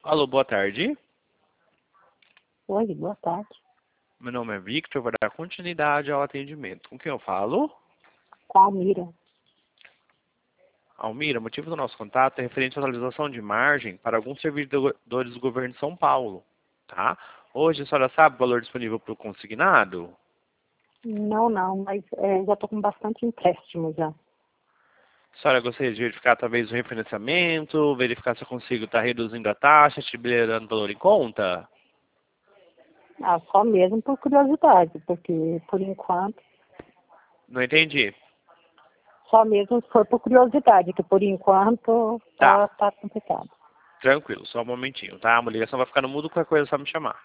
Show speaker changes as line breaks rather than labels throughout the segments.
Alô, boa tarde.
Oi, boa tarde.
Meu nome é Victor, vou dar continuidade ao atendimento. Com quem eu falo?
Com a Almira.
Almira, o motivo do nosso contato é referente à atualização de margem para alguns servidores do governo de São Paulo, tá? Hoje a senhora sabe o valor disponível para o consignado?
Não, mas já estou com bastante empréstimo já.
A senhora gostaria de verificar talvez o refinanciamento, verificar se eu consigo estar reduzindo a taxa, te liberando o valor em conta?
Ah, só mesmo por curiosidade, porque por enquanto,
Não entendi.
só mesmo se for por curiosidade, que por enquanto
Tá,
tá complicado.
tranquilo, só um momentinho, tá? Uma ligação vai ficar no mudo, qualquer coisa é só me chamar.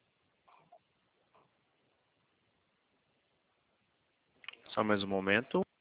Só mais um momento.